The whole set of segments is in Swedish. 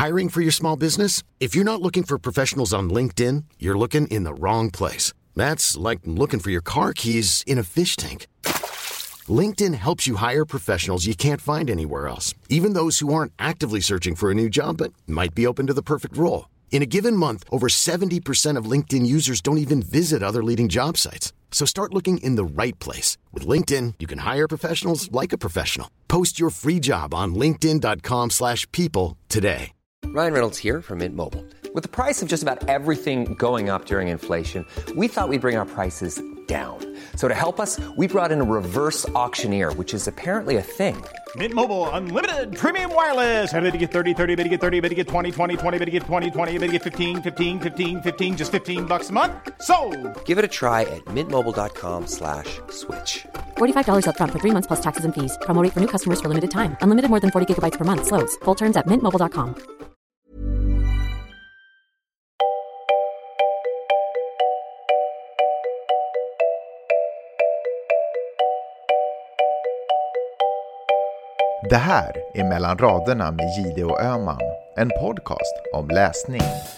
Hiring for your small business? If you're not looking for professionals on LinkedIn, you're looking in the wrong place. That's like looking for your car keys in a fish tank. LinkedIn helps you hire professionals you can't find anywhere else, even those who aren't actively searching for a new job but might be open to the perfect role. In a given month, over 70% of LinkedIn users don't even visit other leading job sites. So start looking in the right place. With LinkedIn, you can hire professionals like a professional. Post your free job on linkedin.com/people today. Ryan Reynolds here from Mint Mobile. With the price of just about everything going up during inflation, we thought we'd bring our prices down. So to help us, we brought in a reverse auctioneer, which is apparently a thing. Mint Mobile Unlimited Premium Wireless. How to get 30, 30, bit to get 30, bit to get 20, 20, 20, bit to get 20, 20, bit to get 15, 15, 15, 15, just $15 a month? Sold! Give it a try at mintmobile.com/switch. $45 up front for 3 months plus taxes and fees. Promo rate for new customers for limited time. Unlimited more than 40 gigabytes per month. Slows full terms at mintmobile.com. Det här är Mellan raderna med Gide och Öman, en podcast om läsning.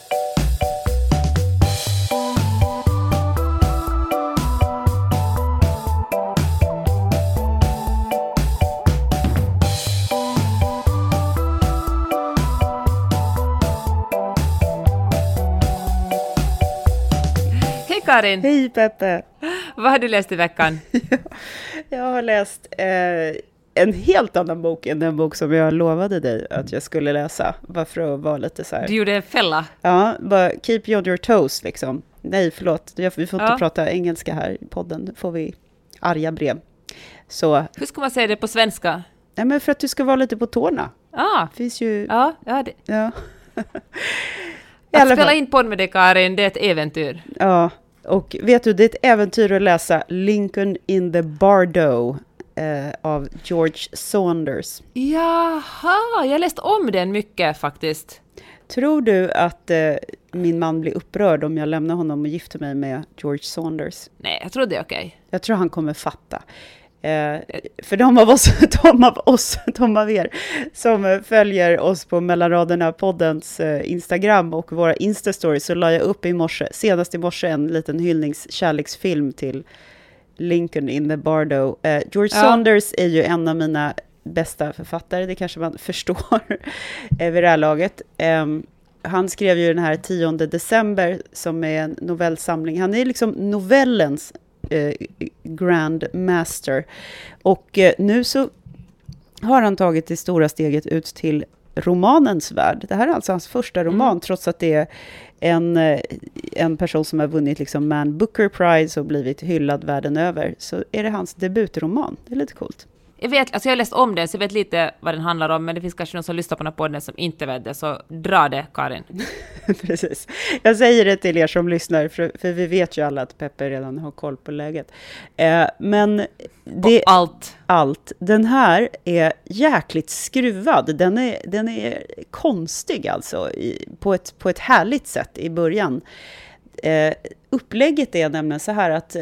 Hej Karin! Hej Peppe! Vad har du läst i veckan? Jag har läst en helt annan bok än den bok som jag lovade dig att jag skulle läsa. Bara för att vara lite så här. Du gjorde en fälla. Ja, bara keep you on your toes liksom. Nej, förlåt. Vi får inte prata engelska här i podden. Då får vi arga brev. Så, hur ska man säga det på svenska? Nej, men för att du ska vara lite på tårna. Finns ju... Ja. Att spela in podd med dig, Karin, det är ett äventyr. Ja, och vet du, det är ett äventyr att läsa Lincoln in the Bardo av George Saunders. Jaha, jag läste om den mycket faktiskt. Tror du att min man blir upprörd om jag lämnar honom och gifter mig med George Saunders? Nej, jag tror det är okej. Jag tror han kommer fatta. För de av er som följer oss på Mellanraderna poddens Instagram och våra Insta-stories, så la jag upp senast i morse en liten hyllningskärleksfilm till Lincoln in the Bardo. George Saunders är ju en av mina bästa författare, det kanske man förstår vid det här laget. Han skrev ju den här 10 december som är en novellsamling. Han är liksom novellens Grand Master. Och nu så har han tagit det stora steget ut till romanens värld. Det här är alltså hans första roman, trots att det är en person som har vunnit liksom Man Booker Prize och blivit hyllad världen över. Så är det hans debutroman. Det är lite coolt. Jag har läst om den så jag vet lite vad den handlar om, men det finns kanske någon som lyssnar på den här podden som inte vet det, så dra det, Karin. Precis. Jag säger det till er som lyssnar, för vi vet ju alla att Peppe redan har koll på läget. Men det allt. Den här är jäkligt skruvad. Den är konstig alltså, på ett härligt sätt i början. Upplägget är nämligen så här att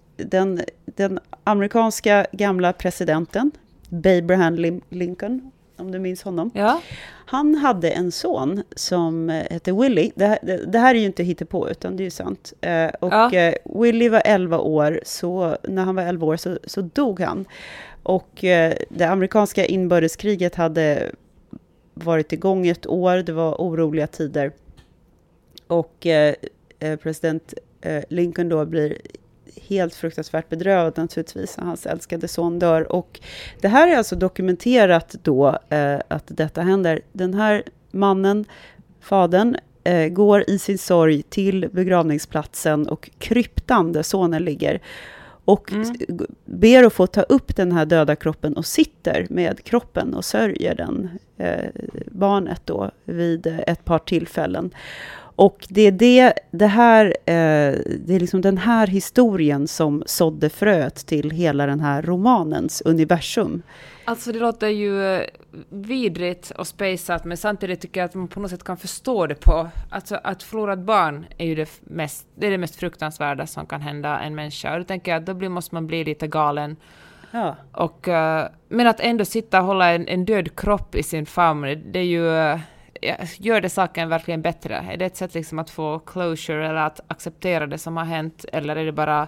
den amerikanska gamla presidenten, Abraham Lincoln, om du minns honom. Ja. Han hade en son som hette Willie. Det här är ju inte hittepå, utan det är ju sant. Willie var 11 år, så när han var 11 år så dog han. Och det amerikanska inbördeskriget hade varit igång ett år. Det var oroliga tider. Och president Lincoln då blir helt fruktansvärt bedrövad naturligtvis. Hans älskade son dör. Och det här är alltså dokumenterat då att detta händer. Den här mannen, fadern, går i sin sorg till begravningsplatsen och kryptan där sonen ligger. Och ber att få ta upp den här döda kroppen och sitter med kroppen och sörjer den barnet då vid ett par tillfällen. Och det är det är liksom den här historien som sådde fröet till hela den här romanens universum. Alltså det låter ju vidrigt och spejsat, men samtidigt tycker jag att man på något sätt kan förstå det på. Alltså att förlora ett barn är ju det mest fruktansvärda som kan hända en människa. Och då tänker jag att då måste man bli lite galen. Ja. Och, men att ändå sitta och hålla en död kropp i sin famn, det är ju... gör det saken verkligen bättre? Är det ett sätt liksom att få closure eller att acceptera det som har hänt? Eller är det bara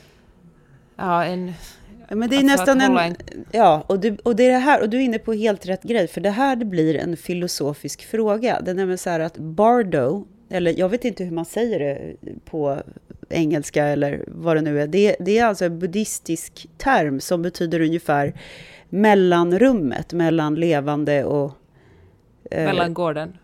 men det är nästan och det är det här, och du är inne på helt rätt grej, för det här blir en filosofisk fråga. Det är nämligen så här att bardo, eller jag vet inte hur man säger det på engelska eller vad det nu är. Det är alltså en buddhistisk term som betyder ungefär mellanrummet mellan levande och mellangården.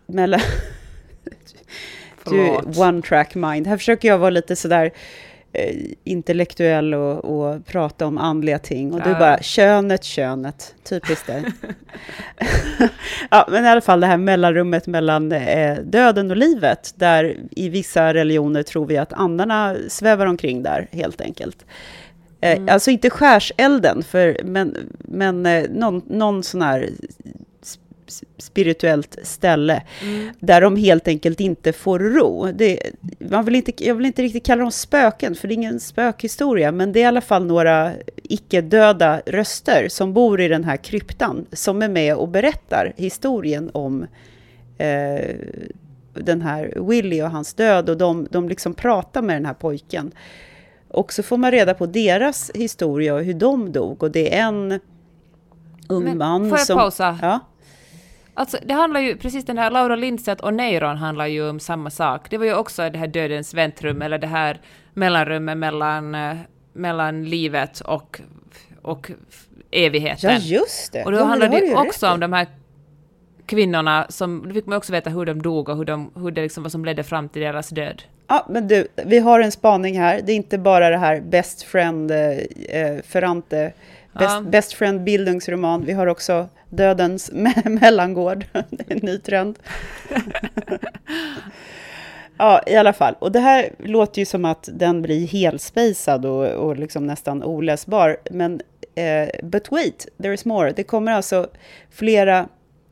One track mind. Här försöker jag vara lite sådär intellektuell och prata om andliga ting. Och du bara, könet. Typiskt det. Ja, men i alla fall det här mellanrummet mellan döden och livet. Där i vissa religioner tror vi att andarna svävar omkring där, helt enkelt. Alltså inte skärselden, men någon sån här spirituellt ställe där de helt enkelt inte får ro. Jag vill inte riktigt kalla dem spöken, för det är ingen spökhistoria, men det är i alla fall några icke-döda röster som bor i den här kryptan, som är med och berättar historien om den här Willie och hans död, och de liksom pratar med den här pojken. Och så får man reda på deras historia och hur de dog, och det är en ung man som... Får jag pausa? Ja. Alltså, det handlar ju, precis den här Laura Lindstedt och Neyron handlar ju om samma sak. Det var ju också det här dödens väntrum, eller det här mellanrummet mellan livet och evigheten. Ja, just det. Och då handlar det också om de här kvinnorna som, då fick man också veta hur de dog och hur det liksom, vad som ledde fram till deras död. Ja, men du, vi har en spaning här. Det är inte bara det här Best Friend Ferrante, Best Friend bildungsroman. Vi har också Dödens mellangård, en ny trend. Ja, i alla fall. Och det här låter ju som att den blir helspejsad och liksom nästan oläsbar. Men but wait, there is more. Det kommer alltså flera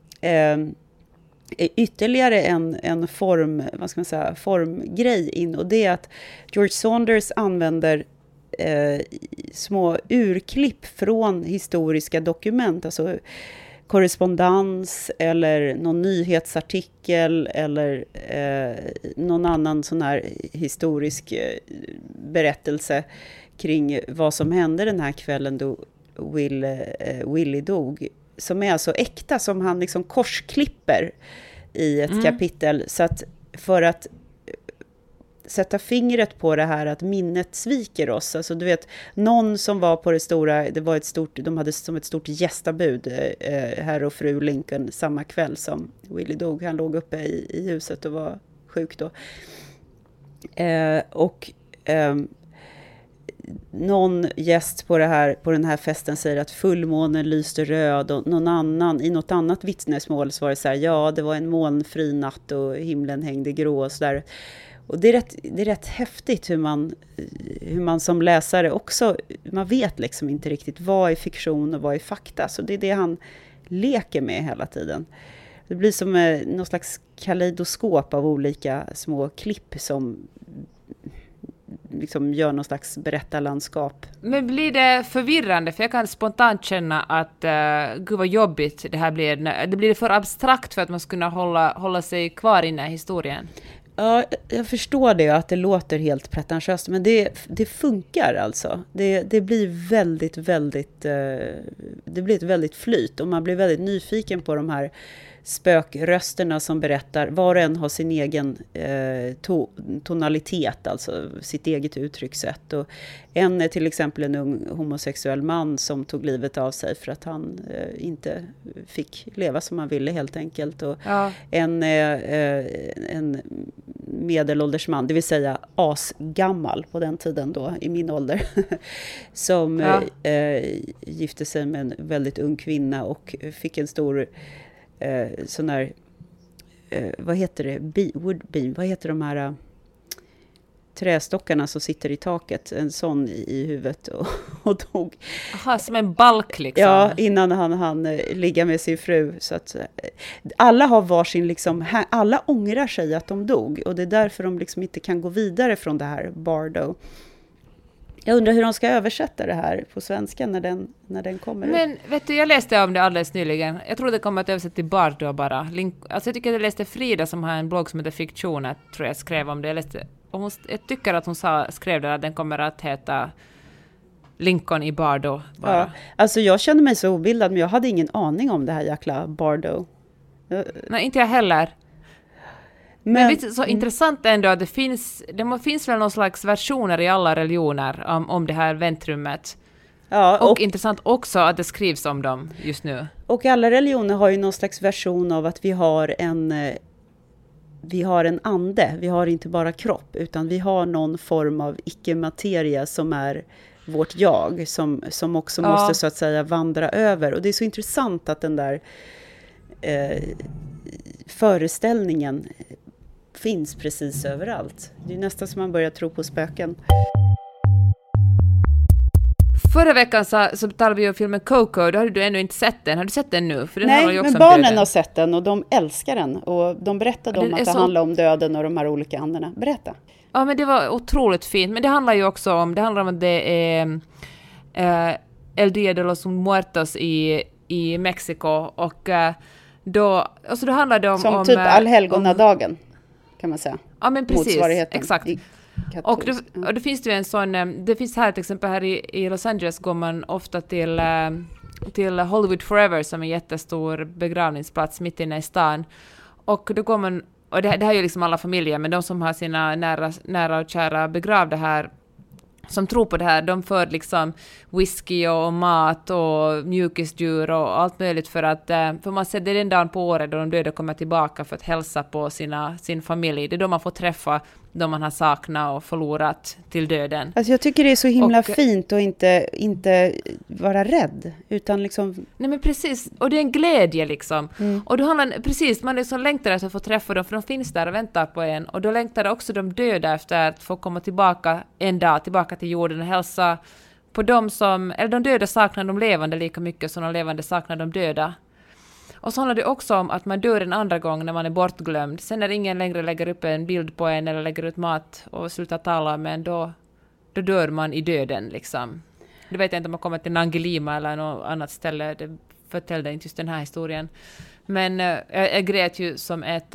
ytterligare en formgrej in. Och det är att George Saunders använder små urklipp från historiska dokument, alltså korrespondens eller någon nyhetsartikel eller någon annan sån här historisk berättelse kring vad som hände den här kvällen då Willie dog, som är alltså äkta, som han liksom korsklipper i ett kapitel, så att för att sätta fingret på det här att minnet sviker oss. Alltså du vet, någon som var på det stora, det var de hade som ett stort gästabud, herr och fru Lincoln, samma kväll som Willie dog. Han låg uppe i huset och var sjuk då. Någon gäst på den här festen säger att fullmånen lyste röd, och någon annan, i något annat vittnesmål så var det så här, ja, det var en molnfri natt och himlen hängde grå och så där. Och det är rätt häftigt hur man som läsare också, man vet liksom inte riktigt vad är fiktion och vad är fakta. Så det är det han leker med hela tiden. Det blir som någon slags kaleidoskop av olika små klipp som liksom gör någon slags berättarlandskap. Men blir det förvirrande? För jag kan spontant känna att gud vad jobbigt det här blir. Det blir för abstrakt för att man ska kunna hålla sig kvar i den här historien. Ja, jag förstår det, att det låter helt pretentiöst, men det funkar alltså. Det blir det blir ett väldigt flyt, och man blir väldigt nyfiken på de här spökrösterna som berättar. Var och en har sin egen tonalitet, alltså sitt eget uttryckssätt. Och en är till exempel en ung homosexuell man som tog livet av sig för att han inte fick leva som han ville, helt enkelt. Och en medelålders man, det vill säga asgammal på den tiden då, i min ålder, som gifte sig med en väldigt ung kvinna och fick en stor sån här, vad heter det? Woodbeam, vad heter de här trästockarna som sitter i taket? En sån i huvudet och dog. Aha, som en balk liksom. Ja, innan han ligga med sin fru. Så att alla har varsin liksom, alla ångrar sig att de dog, och det är därför de liksom inte kan gå vidare från det här Bardo. Jag undrar hur de ska översätta det här på svenska när den kommer. Men vet du, jag läste om det alldeles nyligen. Jag tror det kommer att översätta till Bardo bara. Alltså jag tycker att jag läste Frida som har en blogg som heter Fiktioner, tror jag skrev om det. Jag tycker att hon skrev där att den kommer att heta Lincoln i Bardo bara. Ja, alltså jag kände mig så obildad, men jag hade ingen aning om det här jäkla Bardo. Nej, inte jag heller. Men det är så intressant ändå att det finns väl någon slags versioner i alla religioner om det här väntrummet. Ja, och intressant också att det skrivs om dem just nu. Och alla religioner har ju någon slags version av att vi har en ande. Vi har inte bara kropp, utan vi har någon form av icke-materia som är vårt jag, som också måste så att säga vandra över. Och det är så intressant att den där föreställningen finns precis överallt. Det är nästan som man börjar tro på spöken. Förra veckan så talade vi om filmen Coco. Då hade du ännu inte sett den. Har du sett den nu? För den Nej, men barnen har sett den och de älskar den. Och de berättade om att det handlar om döden och de här olika anderna. Berätta. Ja, men det var otroligt fint. Men det handlar ju också om att det är El Día de los Muertos i Mexiko. Och då handlar det om... Som typ allhelgonadagen, kan man säga. Ja, men precis. Exakt. Och då finns det ju en sån... Det finns här till exempel här i Los Angeles går man ofta till Hollywood Forever som är en jättestor begravningsplats mitt inne i stan. Och då går man... Och det här är ju liksom alla familjer, men de som har sina nära och kära begravda här, som tror på det här, de för liksom whisky och mat och mjukisdjur och allt möjligt för man ser det den dagen på året då de döda kommer tillbaka för att hälsa på sin familj. Det är då man får träffa de man har saknat och förlorat till döden. Alltså jag tycker det är så himla fint att inte vara rädd, utan liksom... Nej, men precis, och det är en glädje liksom. Och då handlar precis, man liksom längtar efter att få träffa dem, för de finns där och väntar på en. Och då längtar också de döda efter att få komma tillbaka en dag, tillbaka till jorden och hälsa på dem som... Eller de döda saknar de levande lika mycket som de levande saknar de döda. Och så handlar det också om att man dör en andra gång när man är bortglömd. Sen när ingen längre lägger upp en bild på en eller lägger ut mat och slutar tala, men då dör man i döden liksom. Du vet inte om man kommer till Nangilima eller något annat ställe. Det förtällde inte just den här historien. Men jag grät ju som ett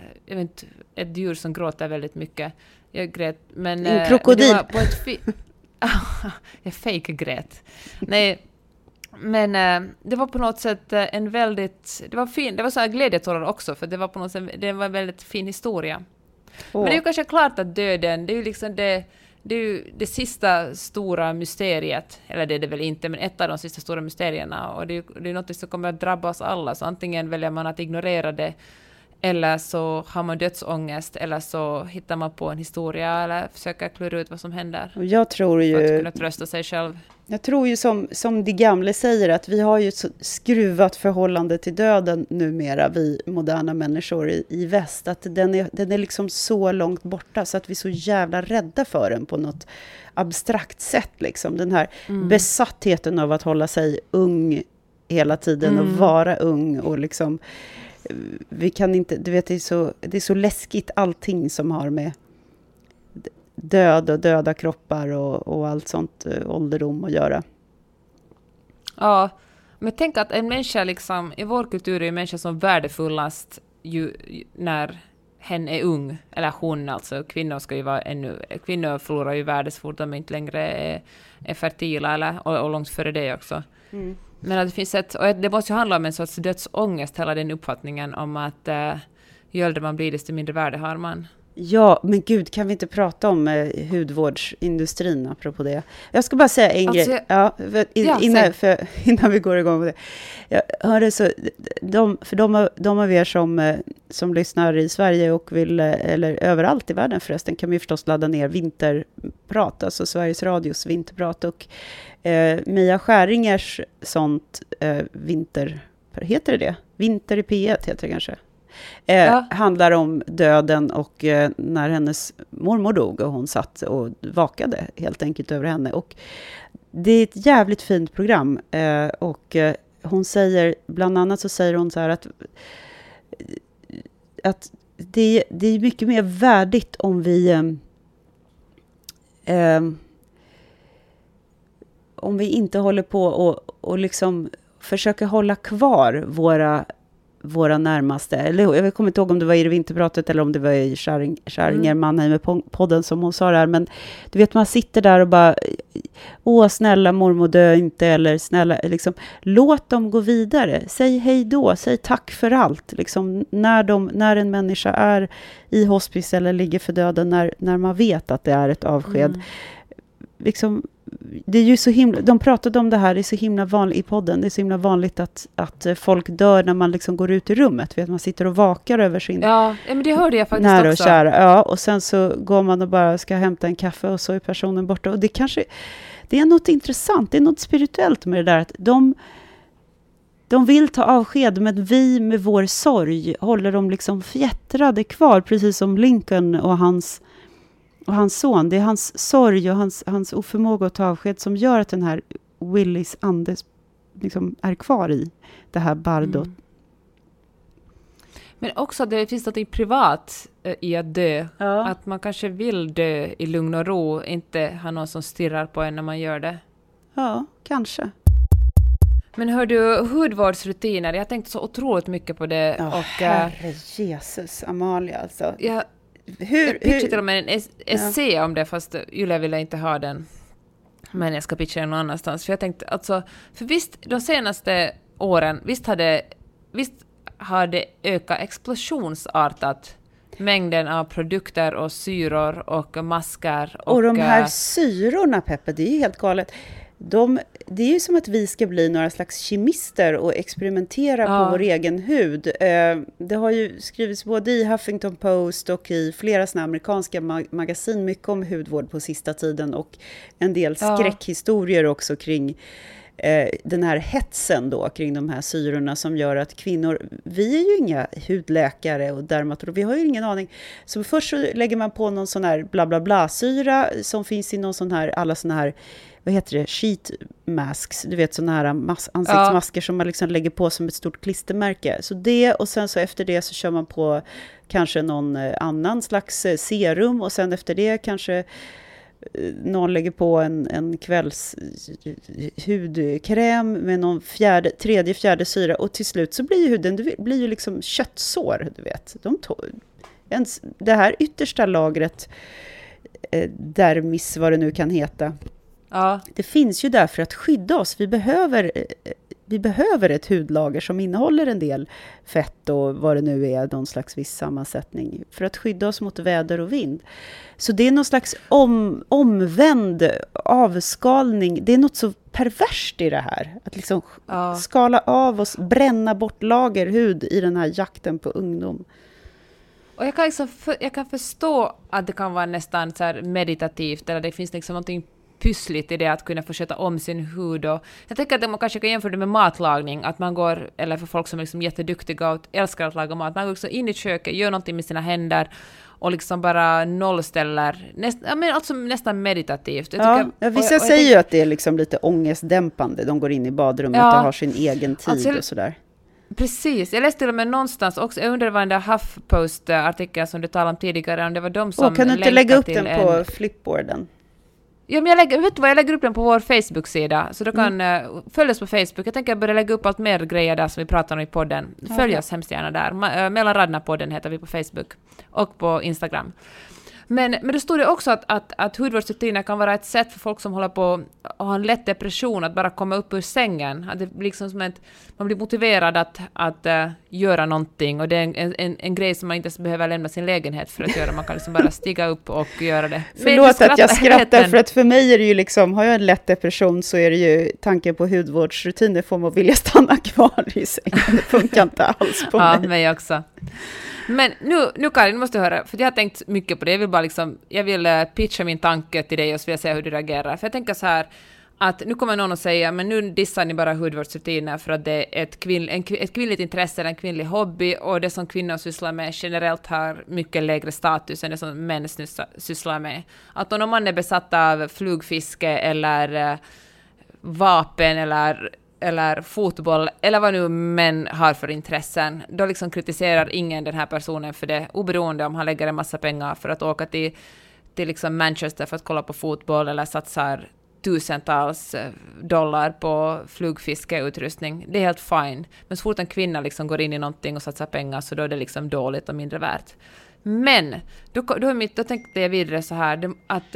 djur som gråter väldigt mycket. Jag grät, men... En krokodil. Det var på ett jag fake-grät. Nej... Men det var på något sätt en väldigt... Det var fin. Det var så här glädjetårar också, för det var på något sätt... Det var en väldigt fin historia. Men det är ju kanske klart att döden, det är ju liksom det är ju det sista stora mysteriet. Eller det är det väl inte, men ett av de sista stora mysterierna. Och det är något som kommer att drabba oss alla. Så antingen väljer man att ignorera det, eller så har man dödsångest, eller så hittar man på en historia eller försöker klura ut vad som händer. Och jag tror ju... För att kunna trösta sig själv. Jag tror ju som de gamla säger, att vi har ju ett skruvat förhållande till döden numera, vi moderna människor i väst. Att den är liksom så långt borta så att vi är så jävla rädda för den på något abstrakt sätt. Liksom. Den här besattheten av att hålla sig ung hela tiden och vara ung och liksom... Vi kan inte, du vet, det är så läskigt allting som har med död och döda kroppar och allt sånt, ålderdom att göra. Ja, men tänk att en människa liksom, i vår kultur är en människa som värdefullast när hen är ung, eller hon alltså, kvinnor ska ju vara kvinnor förlorar ju värde så fort de inte längre är fertila och långt före det också. Men att det finns och det måste ju handla om en sorts dödsångest, hela den uppfattningen om att ju äldre man blir desto mindre värde har man. Ja, men gud, kan vi inte prata om hudvårdsindustrin apropå det? Jag ska bara säga en grej. Ja, innan vi går igång med det. Jag hörde så, de av er som lyssnar i Sverige och vill, eller överallt i världen förresten, kan vi förstås ladda ner Vinterprat, alltså Sveriges Radios Vinterprat, och Mia Skäringers sånt heter det? Vinter i P1 heter det kanske. Handlar om döden och när hennes mormor dog och hon satt och vakade helt enkelt över henne. Och det är ett jävligt fint program. Och hon säger, bland annat så säger hon så här att det är mycket mer värdigt om vi om vi inte håller på och liksom försöker hålla kvar våra närmaste, eller jag kommer inte ihåg om det var i det vinterpratet eller om det var i Schäringer Mannheimer-podden som hon sa där, men du vet, man sitter där och bara, snälla mormor dö inte, eller snälla, liksom, låt dem gå vidare, säg hej då, säg tack för allt, liksom, när en människa är i hospice eller ligger för döden, när man vet att det är ett avsked, liksom, det är ju så himla, de pratade om det här, det är så himla vanligt i podden, det är så himla vanligt att folk dör när man liksom går ut i rummet, vet, man sitter och vakar över sin men det hörde jag faktiskt nära också. Och kära, och sen så går man och bara ska hämta en kaffe och så är personen borta, och det är något intressant, det är något spirituellt med det där, att de vill ta avsked, men vi med vår sorg håller dem liksom fjättrade kvar, precis som Lincoln och hans son. Det är hans sorg och hans oförmåga att ta avsked som gör att den här Willys ande liksom är kvar i det här bardot. Men också det finns något privat i att dö. Ja. Att man kanske vill dö i lugn och ro, inte ha någon som stirrar på en när man gör det. Ja, kanske. Men hör du, hudvårdsrutiner, jag tänkte så otroligt mycket på det. Herre Jesus, Amalia alltså. Jag pitchade till och med en essä om det, fast Julia ville inte ha den. Men jag ska pitcha den någon annanstans. För jag tänkte, alltså, för visst, de senaste åren, visst har det ökat explosionsartat mängden av produkter och syror och masker. Och de här syrorna, Peppe, det är ju helt galet. Det är ju som att vi ska bli några slags kemister och experimentera på vår egen hud. Det har ju skrivits både i Huffington Post och i flera såna amerikanska magasin mycket om hudvård på sista tiden, och en del skräckhistorier också kring den här hetsen då, kring de här syrorna som gör att kvinnor, vi är ju inga hudläkare och dermatologer, vi har ju ingen aning. Så först så lägger man på någon sån här bla bla bla syra som finns i någon sån här, alla såna här, vad heter det, sheet masks, du vet, såna här ansiktsmasker som man liksom lägger på som ett stort klistermärke. Så det, och sen så efter det så kör man på kanske någon annan slags serum, och sen efter det kanske någon lägger på en kvälls hudkräm med någon fjärde syra, och till slut så blir ju huden, det blir ju liksom köttsår, du vet. Det här yttersta lagret, dermis, vad det nu kan heta. Ja. Det finns ju där för att skydda oss. Vi behöver ett hudlager som innehåller en del fett och vad det nu är, någon slags viss sammansättning, för att skydda oss mot väder och vind. Så det är någon slags omvänd avskalning. Det är något så perverst i det här. Att liksom skala av oss, bränna bort lagerhud i den här jakten på ungdom. Och jag kan förstå att det kan vara nästan så här meditativt, eller det finns liksom någonting pyssligt i det att kunna få sköta om sin hud. Och jag tänker att man kanske kan jämföra det med matlagning, att man går, eller för folk som är liksom jätteduktiga och älskar att laga mat, man går också in i köket, gör någonting med sina händer och liksom bara nollställer, nästan meditativt. Vissa säger ju att det är liksom lite ångestdämpande, de går in i badrummet och har sin egen tid och sådär. Precis, jag läste till och med någonstans också, jag undrar vad den där HuffPost-artikeln som du talade om tidigare, om det var de som kan du inte lägga upp den på flipboarden? Ja, men jag lägger upp den på vår Facebook-sida, så du kan följa oss på Facebook. Jag tänker börja lägga upp allt mer grejer där som vi pratar om i podden. Följ oss hemskt gärna där. Mellan raderna podden heter vi på Facebook och på Instagram. Men det står ju också att hudvårdsrutiner kan vara ett sätt för folk som håller på att ha en lätt depression att bara komma upp ur sängen. Att det blir liksom som man blir motiverad att göra någonting, och det är en grej som man inte behöver lämna sin lägenhet för att göra. Man kan liksom bara stiga upp och göra det. Förlåt att jag skrattar, för att för mig är det ju liksom, har jag en lätt depression så är det ju tanken på hudvårdsrutiner får man vilja stanna kvar i sängen. Det funkar inte alls på mig. Ja, mig också. Men nu Karin, måste du höra, för jag har tänkt mycket på det. Jag vill pitcha min tanke till dig och så vill jag se hur du reagerar. För jag tänker så här, att nu kommer någon att säga, men nu dissar ni bara hudvårdsrutiner för att det är ett kvinnligt intresse eller en kvinnlig hobby, och det som kvinnor sysslar med generellt har mycket lägre status än det som män sysslar med. Att om man är besatt av flugfiske eller vapen eller fotboll, eller vad nu män har för intressen, då liksom kritiserar ingen den här personen för det, oberoende om han lägger en massa pengar för att åka till liksom Manchester för att kolla på fotboll, eller satsar tusentals dollar på flugfiskeutrustning. Det är helt fine. Men så fort en kvinna liksom går in i någonting och satsar pengar så då är det liksom dåligt och mindre värt. Men då tänkte jag vidare så här att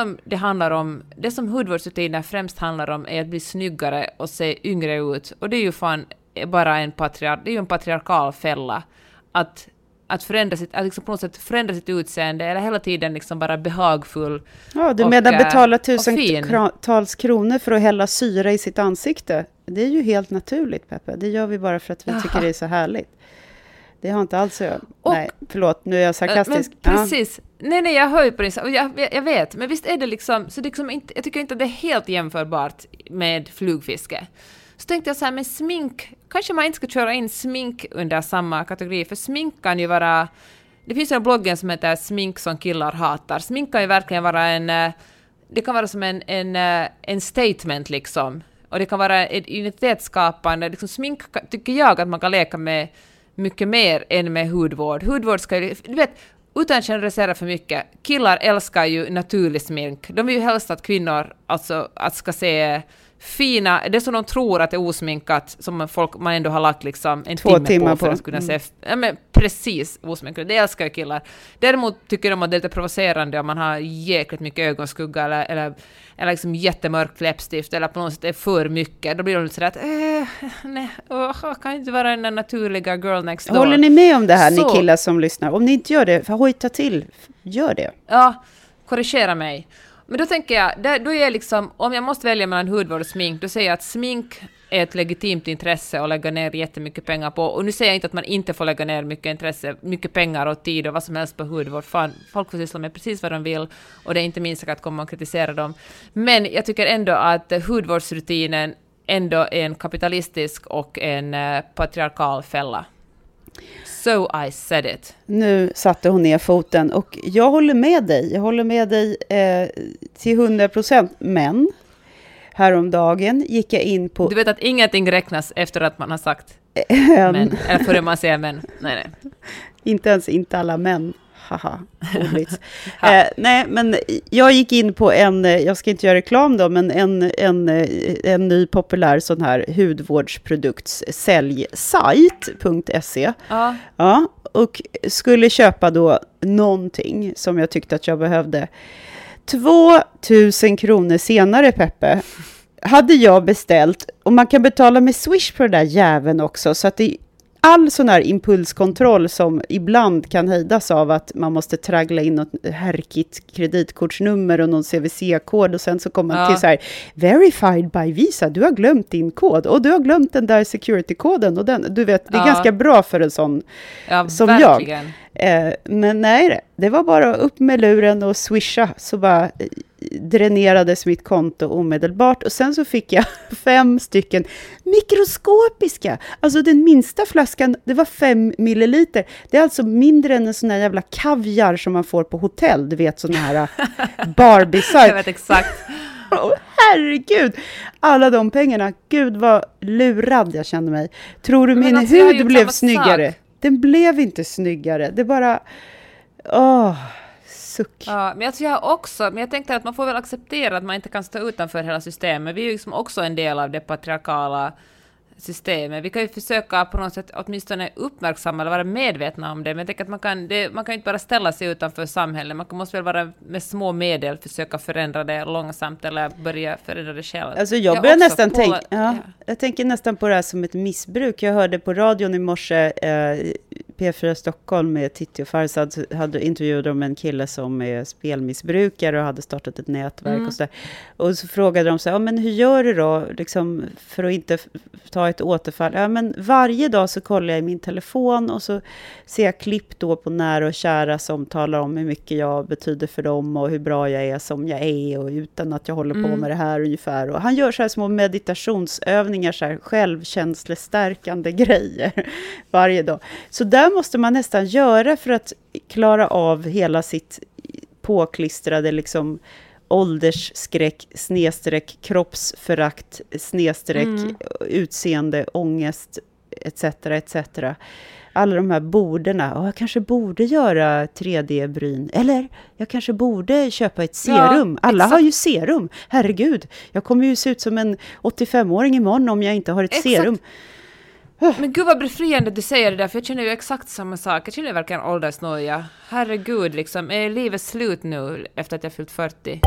det som hudvårdsrutiner främst handlar om är att bli snyggare och se yngre ut. Och det är ju fan bara en patriarkal fälla att förändra att liksom på något sätt förändra sitt utseende eller hela tiden liksom bara behagfull. Ja, du menar betala tusentals kronor för att hälla syra i sitt ansikte. Det är ju helt naturligt, Peppe. Det gör vi bara för att vi tycker det är så härligt. Det har inte alls jag. Nej, förlåt, nu är jag sarkastisk. Precis. Nej, jag hör ju på det. Och jag vet, men visst är det liksom, så det liksom inte, jag tycker inte att det är helt jämförbart med flugfiske. Så tänkte jag så här, med smink, kanske man inte ska köra in smink under samma kategori, för smink kan ju vara, det finns en bloggen som heter Smink som killar hatar. Smink kan ju verkligen vara det kan vara som en statement liksom, och det kan vara ett identitetsskapande, liksom smink tycker jag att man kan leka med mycket mer än med hudvård. Hudvård ska ju, du vet, utan att generalisera för mycket, killar älskar ju naturlig smink. De vill ju helst att kvinnor alltså, att ska se fina, det som de tror att är osminkat, som man ändå har lagt liksom en 2 timmar på för att kunna se, ja, men precis osminkat. Det älskar ju killar. Däremot tycker de att det är lite provocerande om man har jäkligt mycket ögonskugga eller liksom jättemörkt läppstift eller på något sätt är för mycket. Då blir de lite sådär att nej, kan inte vara den naturliga girl next door. Håller ni med om det här, ni killar som lyssnar? Om ni inte gör det, hojta till, gör det. Ja, korrigera mig. Men då tänker jag, då är jag liksom, om jag måste välja mellan hudvård och smink, då säger jag att smink är ett legitimt intresse att lägga ner jättemycket pengar på. Och nu säger jag inte att man inte får lägga ner mycket pengar och tid och vad som helst på hudvård. Fan, folk får syssla med precis vad de vill och det är inte minst att komma och kritisera dem. Men jag tycker ändå att hudvårdsrutinen ändå är en kapitalistisk och en patriarkal fälla. So I said it. Nu satte hon ner foten och jag håller med dig. Jag håller med dig till 100%. Men häromdagen gick jag in på... Du vet att ingenting räknas efter att man har sagt men. Eller före man säger men. Nej. Inte alla män. Haha, ordvits. Nej, men jag gick in på jag ska inte göra reklam då, men en ny populär sån här hudvårdsprodukts säljsajt.se. Ja, och skulle köpa då någonting som jag tyckte att jag behövde. 2000 kronor senare, Peppe, hade jag beställt, och man kan betala med Swish på den där jäveln också, så att det all sån här impulskontroll som ibland kan hejdas av att man måste traggla in något härkigt kreditkortsnummer och någon CVC-kod och sen så kommer man till så här verified by Visa, du har glömt din kod och du har glömt den där security-koden och den, du vet, det är ganska bra för en sån som verkligen. Jag. Men nej, det var bara upp med luren och swisha, så bara dränerades mitt konto omedelbart och sen så fick jag 5 stycken mikroskopiska, alltså den minsta flaskan, det var 5 milliliter, det är alltså mindre än en sån här jävla kaviar som man får på hotell, du vet, såna här Barbie-sar. Jag vet exakt. Herregud, alla de pengarna, gud vad lurad jag kände mig. Tror du min hud blev snyggare? Den blev inte snyggare, det bara suck. Ja, men jag tror jag också, men jag tänkte att man får väl acceptera att man inte kan stå utanför hela systemet. Vi är ju liksom också en del av det patriarkala systemet. Vi kan ju försöka på något sätt åtminstone uppmärksamma eller vara medvetna om det, men jag tänker att man kan ju inte bara ställa sig utanför samhället. Man måste väl vara med små medel försöka förändra det långsamt eller börja förändra det själv. Alltså jag börjar nästan jag tänker nästan på det här som ett missbruk. Jag hörde på radion i morse P4 Stockholm med Titti och Farsad hade intervjuat om en kille som är spelmissbrukare och hade startat ett nätverk och så där. Och så frågade de så här, men hur gör du då liksom, för att inte ta ett återfall? Ja, men varje dag så kollar jag i min telefon och så ser jag klipp då på nära och kära som talar om hur mycket jag betyder för dem och hur bra jag är som jag är och utan att jag håller på med det här ungefär. Och han gör så här små meditationsövningar, så här självkänslestärkande grejer varje dag. Så där måste man nästan göra för att klara av hela sitt påklistrade liksom åldersskräck, snedsträck, kroppsförakt, snedsträck, utseende, ångest, etc. etc. alla de här borderna. Jag kanske borde göra 3D-bryn. Eller jag kanske borde köpa ett serum. Alla har ju serum. Herregud, jag kommer ju se ut som en 85-åring imorgon om jag inte har ett serum. Men gud vad befriande du säger det där, för jag känner ju exakt samma sak. Jag känner verkligen åldersnoja. Herregud, liksom, är livet slut nu efter att jag fyllt 40?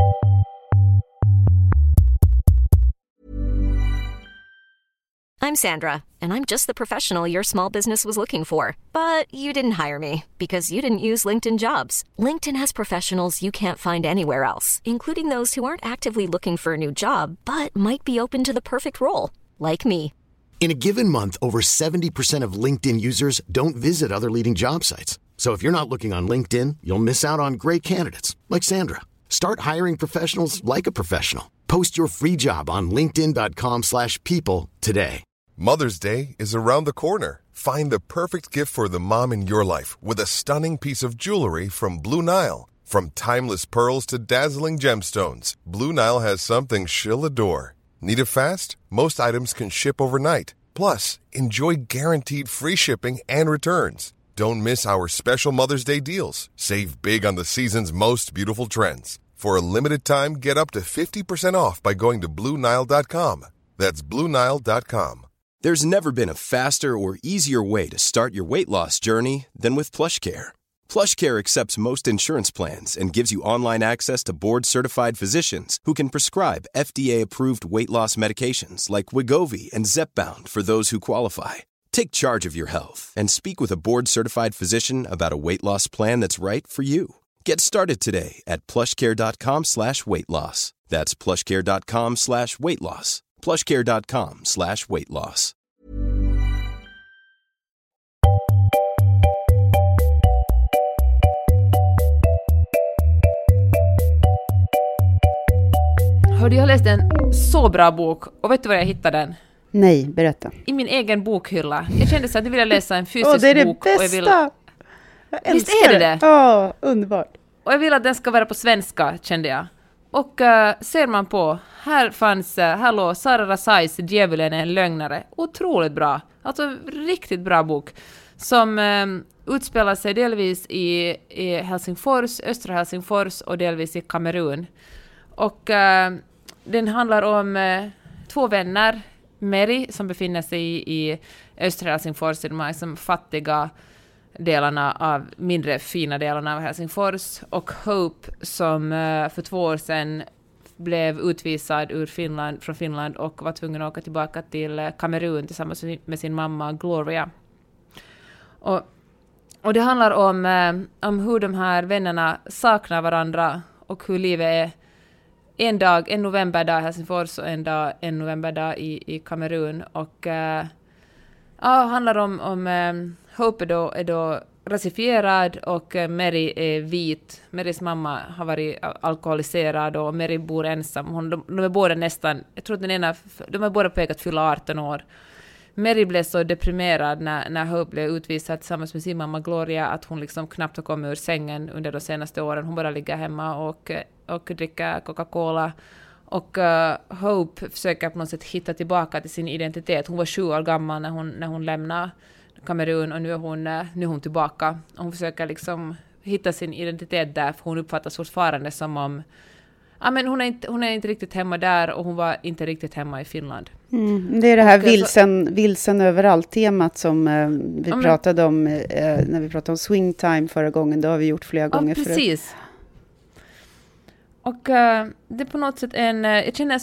I'm Sandra, and I'm just the professional your small business was looking for. But you didn't hire me because you didn't use LinkedIn Jobs. LinkedIn has professionals you can't find anywhere else, including those who aren't actively looking for a new job, but might be open to the perfect role, like me. In a given month, over 70% of LinkedIn users don't visit other leading job sites. So if you're not looking on LinkedIn, you'll miss out on great candidates like Sandra. Start hiring professionals like a professional. Post your free job on linkedin.com/people today. Mother's Day is around the corner. Find the perfect gift for the mom in your life with a stunning piece of jewelry from Blue Nile. From timeless pearls to dazzling gemstones, Blue Nile has something she'll adore. Need it fast? Most items can ship overnight. Plus, enjoy guaranteed free shipping and returns. Don't miss our special Mother's Day deals. Save big on the season's most beautiful trends. For a limited time, get up to 50% off by going to BlueNile.com. That's BlueNile.com. There's never been a faster or easier way to start your weight loss journey than with PlushCare. PlushCare accepts most insurance plans and gives you online access to board-certified physicians who can prescribe FDA-approved weight loss medications like Wegovy and Zepbound for those who qualify. Take charge of your health and speak with a board-certified physician about a weight loss plan that's right for you. Get started today at plushcare.com/weightloss. That's plushcare.com/weightloss. plushcare.com/weightloss. Hörde, jag läste en så bra bok, och vet du var jag hittade den? Nej, berätta. I min egen bokhylla. Jag kände så att jag ville läsa en fysisk bok. Det är det bästa! Och jag älskar Visst är det? Ja, underbart. Och jag vill att den ska vara på svenska, kände jag. Och ser man på, här låg Sara Rasais Djävulen är en lögnare. Otroligt bra. Alltså riktigt bra bok. Som utspelar sig delvis i Helsingfors, östra Helsingfors, och delvis i Kamerun. Och den handlar om två vänner. Mary, som befinner sig i östra Helsingfors, i de här som fattiga delarna av, mindre fina delarna av Helsingfors, och Hope, som för 2 år sedan blev utvisad från Finland och var tvungen att åka tillbaka till Kamerun tillsammans med sin mamma Gloria. Och det handlar om hur de här vännerna saknar varandra och hur livet är en novemberdag i Helsingfors och en novemberdag i Kamerun. Och handlar om Hope är då rasifierad och Mary är vit. Marys mamma har varit alkoholiserad och Mary bor ensam. De är båda nästan, jag tror att de är båda på väg att fylla 18 år. Mary blev så deprimerad när Hope blev utvisad tillsammans med sin mamma Gloria att hon liksom knappt har kommit ur sängen under de senaste åren. Hon bara ligger hemma och dricker Coca-Cola. Och Hope försöker på något sätt hitta tillbaka till sin identitet. Hon var 7 år gammal när hon lämnade Kamerun, och nu är hon tillbaka. Och hon försöker liksom hitta sin identitet där, för hon uppfattas fortfarande som om men hon är inte riktigt hemma där, och hon var inte riktigt hemma i Finland. Det är det här vilsen överallt-temat som vi pratade om när vi pratade om swing time förra gången. Det har vi gjort flera gånger förut. Precis. Och det är på något sätt jag känner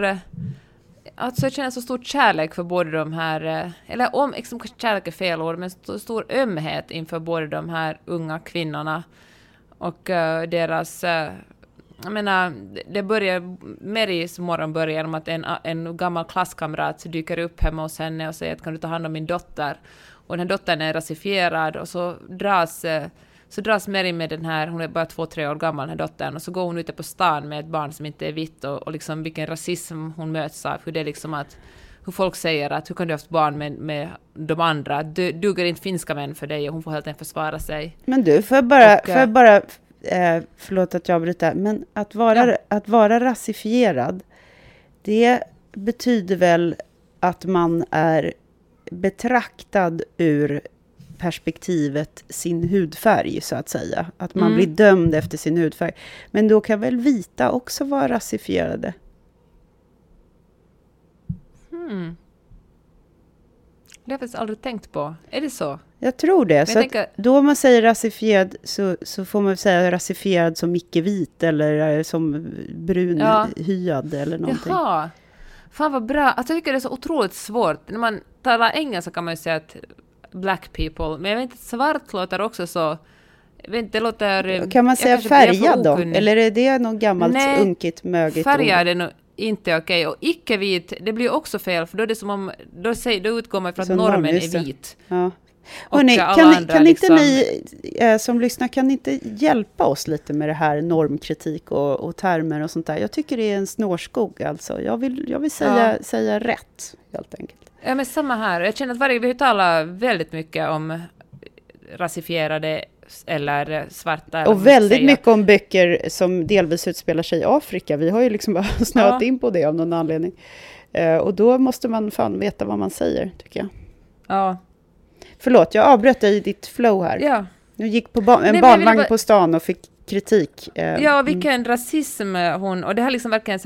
så stor kärlek för båda de här, eller om kärlek är fel ord, men stor ömhet inför båda de här unga kvinnorna och deras, jag menar, det börjar, Marys morgon börjar genom att en gammal klasskamrat dyker upp hemma hos henne och säger att kan du ta hand om min dotter, och den här dottern är rasifierad, och så dras Mary med den här, hon är bara 2-3 år gammal, den här dottern, och så går hon ute på stan med ett barn som inte är vitt, och liksom vilken rasism hon möts av, hur det är liksom hur folk säger att hur kan du ha haft barn med de andra, duger inte finska män för dig, och hon får helt enkelt försvara sig. Men du, får jag bara förlåt att jag bryter, men att vara rasifierad, det betyder väl att man är betraktad ur perspektivet sin hudfärg så att säga. Att man blir dömd efter sin hudfärg. Men då kan väl vita också vara rasifierade? Det har jag faktiskt aldrig tänkt på. Är det så? Jag tror det. Så då om man säger rasifierad så får man säga rasifierad som icke-vit eller som brunhyad eller någonting. Jaha. Fan vad bra. Alltså, jag tycker det är så otroligt svårt. När man talar engelska kan man ju säga att black people. Men jag vet inte, svart låter också så... Jag vet inte, det låter... Kan man säga färgad då? Eller är det någon gammalt unkigt, mögigt färgad är nog inte okej. Och icke-vit, det blir också fel. För då är det som om... Då utgår man från att normen är vit. Ja. Hörrni, kan inte ni som lyssnar, kan ni inte hjälpa oss lite med det här normkritik och termer och sånt där? Jag tycker det är en snårskog alltså. Jag vill säga rätt helt enkelt. Ja, men samma här. Jag känner att vi talar väldigt mycket om rasifierade eller svarta. Och väldigt mycket om böcker som delvis utspelar sig i Afrika. Vi har ju liksom bara snöat in på det av någon anledning. Och då måste man fan veta vad man säger, tycker jag. Ja. Förlåt, jag avbröt dig i ditt flow här. Ja. Jag gick på barnvagn på stan och fick kritik. Ja, vilken rasism hon... Och det här liksom verkligen så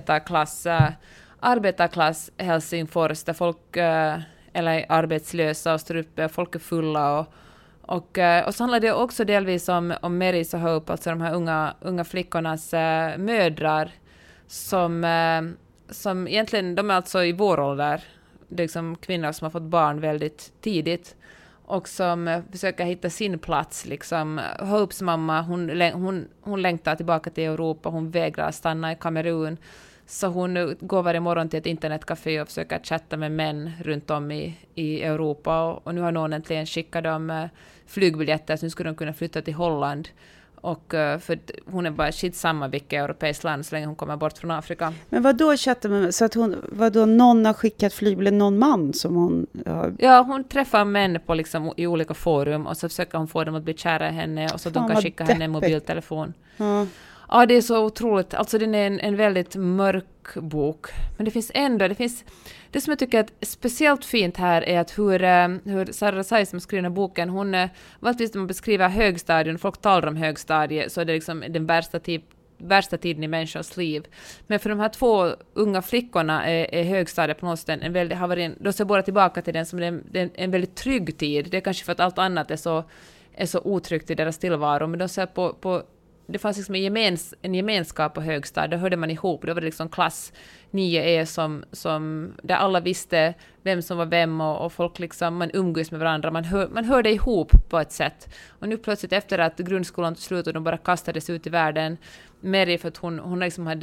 arbetarklass Helsingfors där folk eller arbetslösa och står uppe, folk är fulla och så handlar det också delvis om Marys och Hope, alltså de här unga flickornas mödrar som egentligen, de är alltså i vår ålder. Det är liksom kvinnor som har fått barn väldigt tidigt och som försöker hitta sin plats. Liksom. Hopes mamma, hon längtar tillbaka till Europa, hon vägrar stanna i Kamerun. Så hon går varje morgon till ett internetcafé och försöker chatta med män runt om i Europa. Och nu har någon äntligen skickat dem flygbiljetter så nu skulle de kunna flytta till Holland. Och för hon är bara skitsamma vilket europeiskt land så länge hon kommer bort från Afrika. Men vad då chattar med, så att någon har skickat flygbiljett, någon man som hon har... Ja, hon träffar män på liksom, i olika forum och så försöker hon få dem att bli kära i henne och så de kan skicka henne en mobiltelefon. Ja, det är så otroligt. Alltså den är en väldigt mörk bok. Men det finns det som jag tycker är speciellt fint här är att hur Sarah Sai som skriver den boken, hon vanligtvis när man beskriver högstadien, folk talar om högstadiet, så är det liksom den värsta tiden i människors liv. Men för de här två unga flickorna är högstadiet på något sätt då ser båda tillbaka till den som en väldigt trygg tid. Det är kanske för att allt annat är så otryggt i deras tillvaro, men de ser på det fanns liksom en gemenskap på högstadiet. Då hörde man ihop. Då var det liksom klass 9E som där alla visste vem som var vem och folk liksom, man umgås med varandra. Man hörde ihop på ett sätt. Och nu plötsligt efter att grundskolan tog slut och de bara kastades ut i världen. Mary för att hon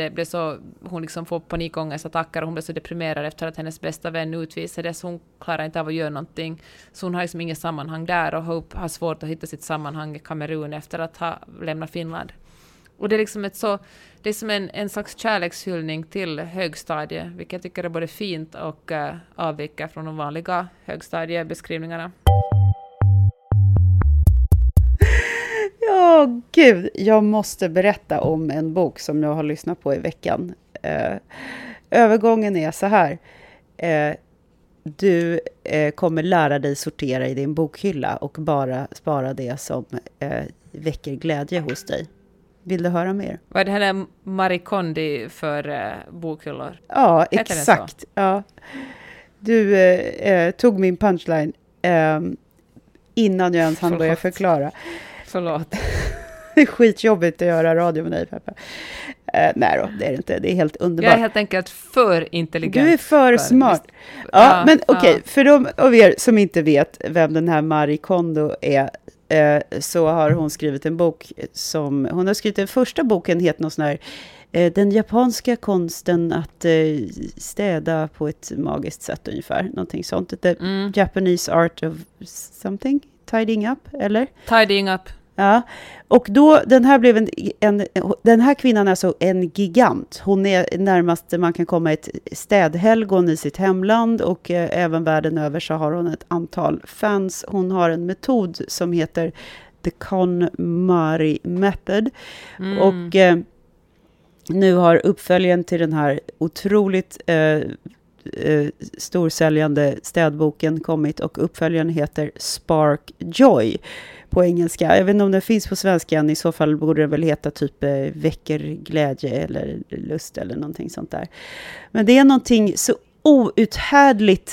liksom får panikångestattacker och hon blev så deprimerad efter att hennes bästa vän utvisades. Så hon klarar inte av att göra någonting. Så hon har liksom inget sammanhang där och Hope har svårt att hitta sitt sammanhang i Kamerun efter att ha lämnat Finland. Och det är liksom det är som en slags kärlekshyllning till högstadiet, vilket jag tycker är både fint och avviker från de vanliga högstadiebeskrivningarna. Ja, gud. Jag måste berätta om en bok som jag har lyssnat på i veckan. Övergången är så här. Du kommer lära dig sortera i din bokhylla och bara spara det som väcker glädje hos dig. Vill du höra mer? Vad är det här Marie Kondo för bokhyllor? Ja, exakt. Ja. Du tog min punchline innan jag ens hann börja förklara. Förlåt. Det är skitjobbigt att göra radio med dig, Peppa. Nej då, det är det inte. Det är helt underbart. Jag är helt enkelt för intelligent. Du är för smart. Ja, men okej. För de av er som inte vet vem den här Marie Kondo är, så har hon skrivit en bok som... Hon har skrivit den första boken, heter något sån här... Den japanska konsten att städa på ett magiskt sätt ungefär. Någonting sånt. The Japanese art of something. Tidying up, eller? Tidying up. Ja, och då, den här kvinnan är alltså en gigant. Hon är närmast man kan komma ett städhelgon i sitt hemland och även världen över så har hon ett antal fans. Hon har en metod som heter The KonMari Method. Och nu har uppföljaren till den här otroligt storsäljande städboken kommit och uppföljaren heter Spark Joy på engelska. Jag vet inte om den finns på svenska än, i så fall borde det väl heta typ väcker glädje eller lust eller någonting sånt där. Men det är någonting så outhärdligt,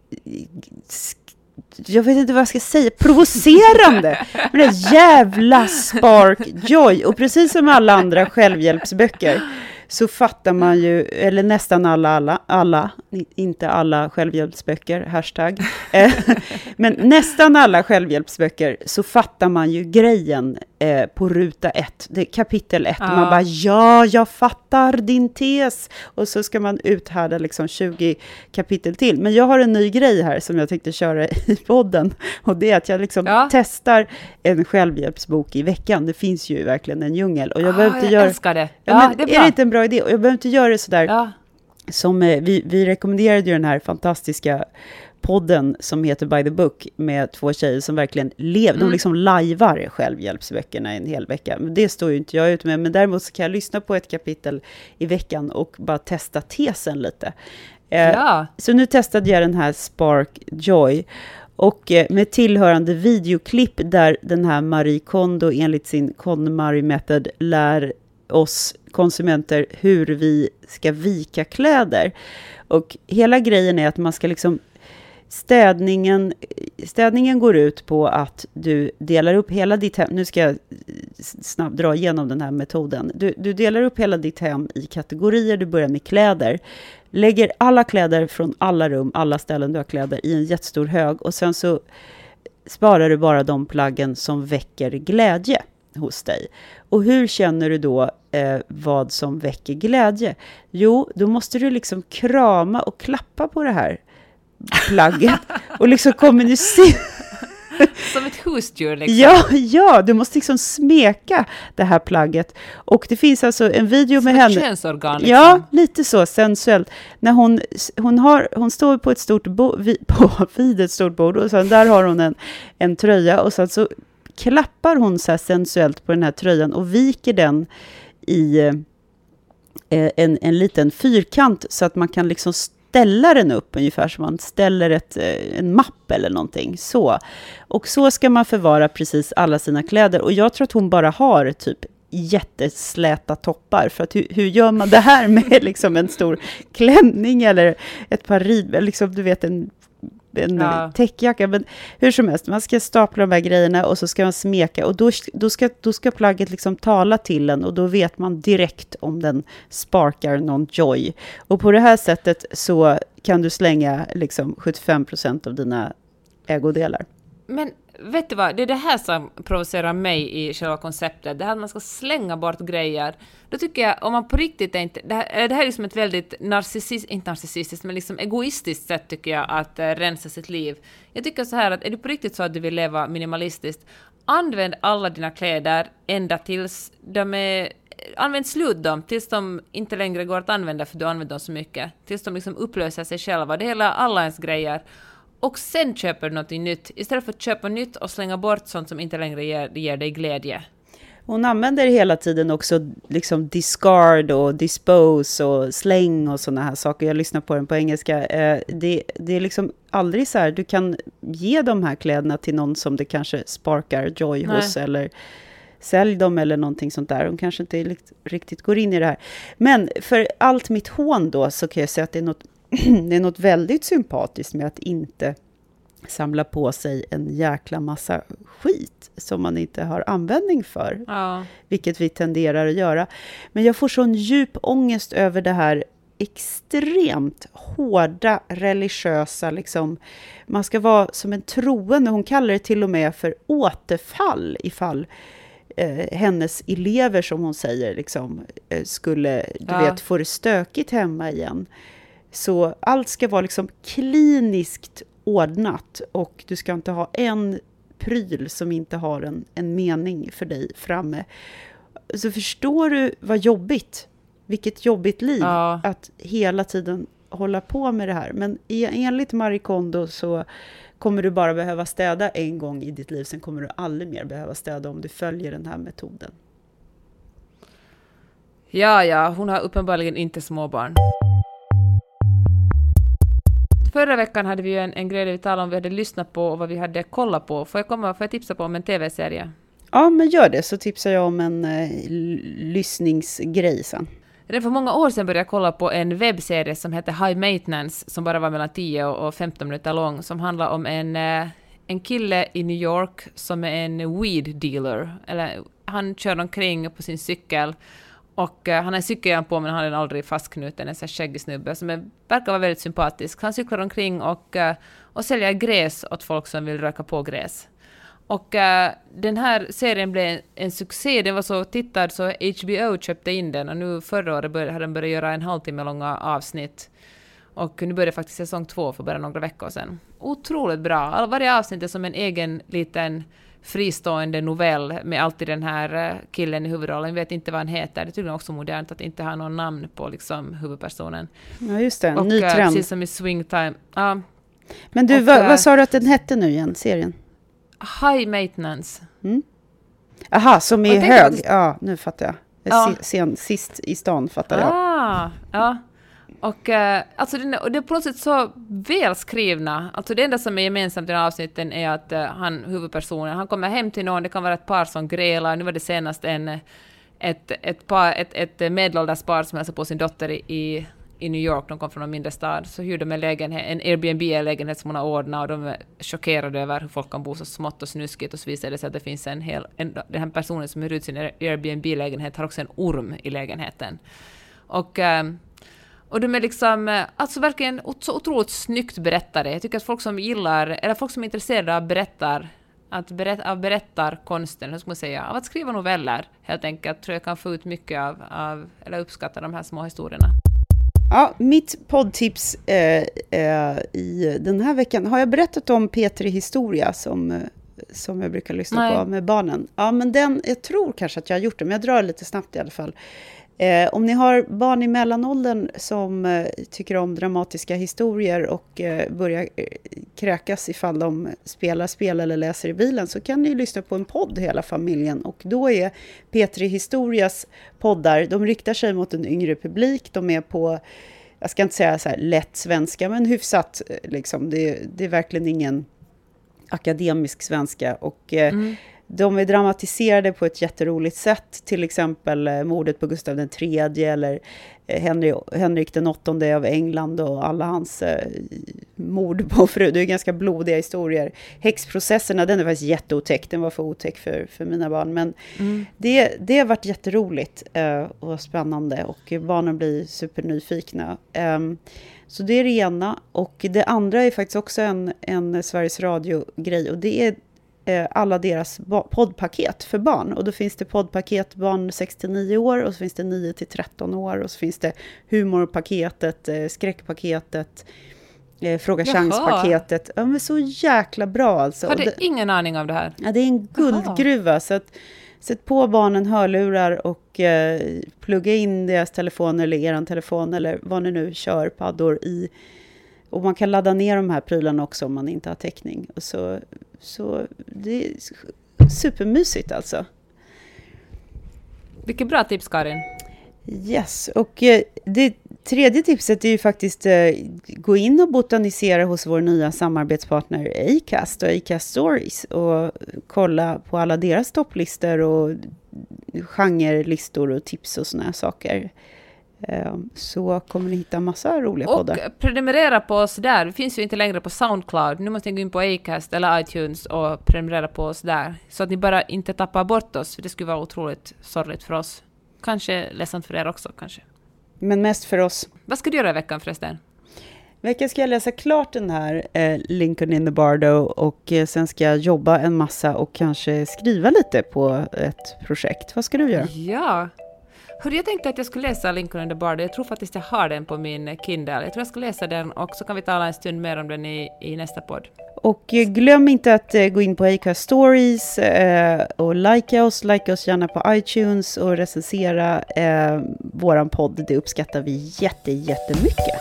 jag vet inte vad jag ska säga, provocerande med det jävla Spark Joy. Och precis som alla andra självhjälpsböcker så fattar man ju, eller nästan alla, inte alla självhjälpsböcker, hashtag, men nästan alla självhjälpsböcker så fattar man ju grejen på ruta 1, kapitel 1. Man bara, ja, jag fattar din tes. Och så ska man uthärda liksom 20 kapitel till. Men jag har en ny grej här som jag tänkte köra i podden. Och det är att jag liksom testar en självhjälpsbok i veckan. Det finns ju verkligen en djungel. Och jag behöver inte göra... älskar det. Ja, det är det inte en bra idé? Och jag behöver inte göra det sådär. Som vi rekommenderade ju den här fantastiska podden som heter By the Book med 2 tjejer som verkligen lever. De liksom lajvar självhjälpsböckerna en hel vecka. Men det står ju inte jag ut med. Men däremot så kan jag lyssna på ett kapitel i veckan och bara testa tesen lite. Så nu testade jag den här Spark Joy. Och med tillhörande videoklipp där den här Marie Kondo enligt sin KonMari Method lär oss konsumenter hur vi ska vika kläder. Och hela grejen är att man ska liksom städningen går ut på att du delar upp hela ditt hem. Nu ska jag snabbt dra igenom den här metoden. Du delar upp hela ditt hem i kategorier. Du börjar med kläder. Lägger alla kläder från alla rum, alla ställen du har kläder i en jättestor hög. Och sen så sparar du bara de plaggen som väcker glädje hos dig. Och hur känner du då vad som väcker glädje? Jo, då måste du liksom krama och klappa på det här plagget och liksom kommunicera. Som ett husdjur liksom. Ja, du måste liksom smeka det här plagget. Och det finns alltså en video med henne. Som ett könsorgan liksom. Ja, lite så sensuellt. När hon står på ett stort vid ett stort bord och sen där har hon en tröja och sen så klappar hon så här sensuellt på den här tröjan och viker den i en liten fyrkant så att man kan liksom ställa den upp ungefär som man ställer en mapp eller någonting. Så. Och så ska man förvara precis alla sina kläder. Och jag tror att hon bara har typ jättesläta toppar. För att hur gör man det här med liksom en stor klänning eller ett par liksom du vet en täckjacka, men hur som helst, man ska stapla de här grejerna och så ska man smeka och då ska plagget liksom tala till en och då vet man direkt om den sparkar någon joy. Och på det här sättet så kan du slänga liksom 75% av dina ägodelar. Men vet du vad, det är det här som provocerar mig i själva konceptet. Det här att man ska slänga bort grejer. Då tycker jag, om man på riktigt är inte... Det här är liksom ett väldigt inte narcissistiskt, men liksom egoistiskt sätt tycker jag att rensa sitt liv. Jag tycker så här att är du på riktigt så att du vill leva minimalistiskt, använd alla dina kläder ända tills de är... Använd slut dem tills de inte längre går att använda för du använder dem så mycket. Tills de liksom upplöser sig själva. Det är hela alla ens grejer. Och sen köper du något nytt. Istället för att köpa nytt och slänga bort sånt som inte längre ger dig glädje. Hon använder hela tiden också liksom discard och dispose och släng och såna här saker. Jag lyssnar på den på engelska. Det är liksom aldrig så här. Du kan ge de här kläderna till någon som det kanske sparkar joy hos eller sälj dem eller någonting sånt där. Hon kanske inte riktigt går in i det här. Men för allt mitt hån då så kan jag säga att det är något väldigt sympatiskt med att inte samla på sig en jäkla massa skit som man inte har användning för. Ja. Vilket vi tenderar att göra. Men jag får sån djup ångest över det här extremt hårda religiösa liksom. Man ska vara som en troende. Hon kallar det till och med för återfall ifall hennes elever som hon säger liksom, skulle få det stökigt hemma igen. Så allt ska vara liksom kliniskt ordnat och du ska inte ha en pryl som inte har en mening för dig framme. Så förstår du vad jobbigt, vilket jobbigt liv att hela tiden hålla på med det här. Men enligt Marie Kondo så kommer du bara behöva städa en gång i ditt liv. Sen kommer du aldrig mer behöva städa om du följer den här metoden. Ja, hon har uppenbarligen inte småbarn. Förra veckan hade vi ju en grej vi talade om vi hade lyssnat på och vad vi hade kollat på. Får jag tipsa på om en tv-serie? Ja, men gör det, så tipsar jag om en lyssningsgrej sen. Redan för många år sedan började jag kolla på en webbserie som heter High Maintenance, som bara var mellan 10 och 15 minuter lång, som handlar om en kille i New York som är en weed dealer. Eller, han kör omkring på sin cykel och han har en cykelhjälm på, men han är aldrig fastknuten, en sån här skäggig snubbe som verkar vara väldigt sympatisk. Han cyklar omkring och säljer gräs åt folk som vill röka på gräs. Och den här serien blev en succé, den var så tittad så HBO köpte in den, och nu förra året hade den börjat göra en halvtimme långa avsnitt. Och nu började faktiskt säsong 2 för bara några veckor sedan. Otroligt bra. Varje avsnitt är som en egen liten fristående novell med alltid den här killen i huvudrollen. Jag vet inte vad han heter. Det är tydligen också modernt att inte ha någon namn på liksom huvudpersonen. Ja, just det. Och, ny trend. Precis som i Swing Time. Ja. Men du, vad sa du att den hette nu igen, serien? High Maintenance. Aha, som är hög. Ja, nu fattar jag. Sist i stan fattar jag. Ja. Och alltså det är på något sätt så välskrivna. Alltså det enda som är gemensamt i den här avsnitten är att huvudpersonen, han kommer hem till någon, det kan vara ett par som grälar. Nu var det senast ett medelålders par som hälsade på sin dotter i New York. De kom från en mindre stad. Så hyrde de en Airbnb-lägenhet som hon har ordnat, och de är chockerade över hur folk kan bo så smått och snuskigt, och så visar det sig att det finns den här personen som hyr ut sin Airbnb-lägenhet har också en orm i lägenheten. Och de är liksom, alltså verkligen så otroligt snyggt berättare. Jag tycker att folk som gillar, eller folk som är intresserade av berättarkonsten, hur ska man säga, av att skriva noveller helt enkelt, tror jag kan få ut mycket av eller uppskatta de här små historierna. Ja, mitt poddtips i den här veckan, har jag berättat om P3 Historia som jag brukar lyssna på med barnen? Ja, men jag tror kanske att jag har gjort det, men jag drar lite snabbt i alla fall. Om ni har barn i mellanåldern som tycker om dramatiska historier och börjar kräkas ifall de spelar spel eller läser i bilen, så kan ni lyssna på en podd hela familjen. Och då är P3 Historias poddar, de riktar sig mot en yngre publik. De är på, jag ska inte säga så här lätt svenska, men hyfsat liksom. Det är verkligen ingen akademisk svenska, och de är dramatiserade på ett jätteroligt sätt. Till exempel mordet på Gustav III eller Henrik den 8:e av England och alla hans mord på fru. Det är ganska blodiga historier. Häxprocesserna, den är faktiskt jätteotäck. Den var för otäck för mina barn. Men det har varit jätteroligt och spännande. Och barnen blir supernyfikna. Så det är det ena. Och det andra är faktiskt också en Sveriges Radio-grej. Och det är alla deras poddpaket för barn. Och då finns det poddpaket barn 6-9 år, och så finns det 9-13 år, och så finns det humorpaketet, skräckpaketet, fråga chans-paketet. Ja, men så jäkla bra alltså. Har du ingen aning om det här? Ja, det är en guldgruva. Så att sätt på barnen hörlurar och plugga in deras telefoner eller eran telefon eller vad ni nu kör paddor i. Och man kan ladda ner de här prylarna också om man inte har täckning. Och så det är supermysigt alltså. Vilket bra tips, Karin. Yes, och det tredje tipset är ju faktiskt gå in och botanisera hos vår nya samarbetspartner Acast och Acast Stories och kolla på alla deras topplistor och genrelistor och tips och såna här saker. Så kommer ni hitta massa roliga poddar. Och prenumerera på oss där. Vi finns ju inte längre på Soundcloud. Nu måste ni gå in på Acast eller iTunes och prenumerera på oss där. Så att ni bara inte tappar bort oss. För det skulle vara otroligt sorgligt för oss. Kanske ledsamt för er också, kanske. Men mest för oss. Vad ska du göra i veckan förresten? Veckan ska jag läsa klart den här Lincoln in the Bardo. Och sen ska jag jobba en massa och kanske skriva lite på ett projekt. Vad ska du göra? Ja. Hörde, jag tänkte att jag skulle läsa Lincoln in the Bardo. Jag tror faktiskt jag har den på min Kindle. Jag tror jag ska läsa den och så kan vi tala en stund mer om den i nästa podd. Och glöm inte att gå in på Acast Stories och likea oss gärna på iTunes och recensera våran podd. Det uppskattar vi jättemycket.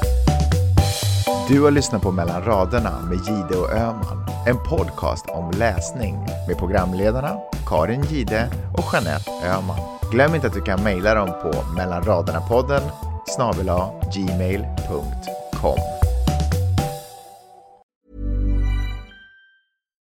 Du har lyssnat på Mellan raderna med Gide och Öhman. En podcast om läsning med programledarna Karin Gide och Jeanette Öhman. Glöm inte att du kan mejla dem på mellanraderna-podden @gmail.com.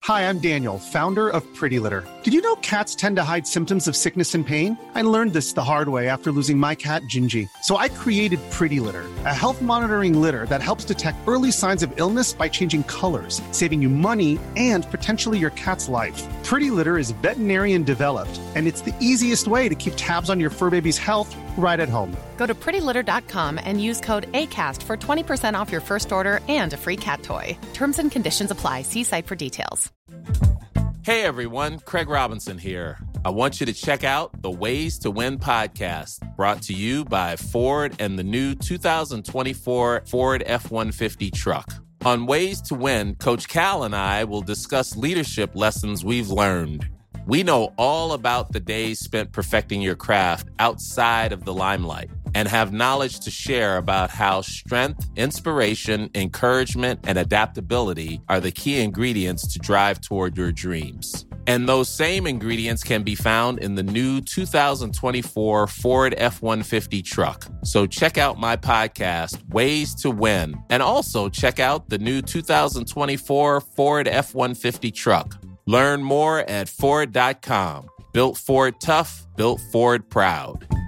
Hi, I'm Daniel, founder of Pretty Litter. Did you know cats tend to hide symptoms of sickness and pain? I learned this the hard way after losing my cat, Gingy. So I created Pretty Litter, a health monitoring litter that helps detect early signs of illness by changing colors, saving you money and potentially your cat's life. Pretty Litter is veterinarian developed, and it's the easiest way to keep tabs on your fur baby's health right at home. Go to prettylitter.com and use code ACAST for 20% off your first order and a free cat toy. Terms and conditions apply. See site for details. Hey everyone, Craig Robinson here. I want you to check out the Ways to Win podcast, brought to you by Ford and the new 2024 Ford F-150 truck. On Ways to Win, Coach Cal and I will discuss leadership lessons we've learned. We know all about the days spent perfecting your craft outside of the limelight and have knowledge to share about how strength, inspiration, encouragement, and adaptability are the key ingredients to drive toward your dreams. And those same ingredients can be found in the new 2024 Ford F-150 truck. So check out my podcast, Ways to Win, and also check out the new 2024 Ford F-150 truck. Learn more at Ford.com. Built Ford tough, built Ford proud.